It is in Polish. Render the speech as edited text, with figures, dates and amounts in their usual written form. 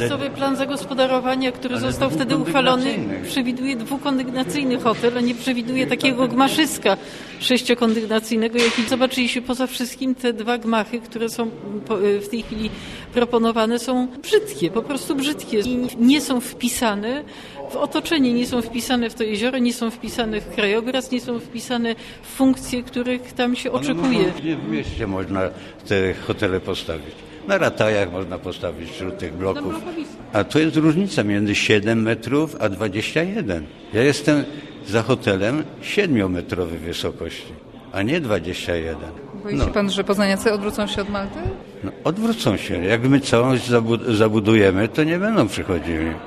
Miejscowy plan zagospodarowania, który został wtedy uchwalony, przewiduje dwukondygnacyjny hotel, a nie przewiduje takiego gmaszyska 6-kondygnacyjnego, jaki zobaczyliśmy. Poza wszystkim te 2 gmachy, które są w tej chwili proponowane, są brzydkie, po prostu brzydkie. I nie są wpisane w otoczenie, nie są wpisane w to jezioro, nie są wpisane w krajobraz, nie są wpisane w funkcje, których tam się oczekuje. Gdzie w mieście można te hotele postawić? Na Ratajach można postawić wśród tych bloków. A tu jest różnica między 7 metrów a 21. Ja jestem za hotelem 7-metrowej wysokości, a nie 21. Boi się pan, że poznaniacy odwrócą się od Malty? Odwrócą się. Jak my całość zabudujemy, to nie będą przychodzili.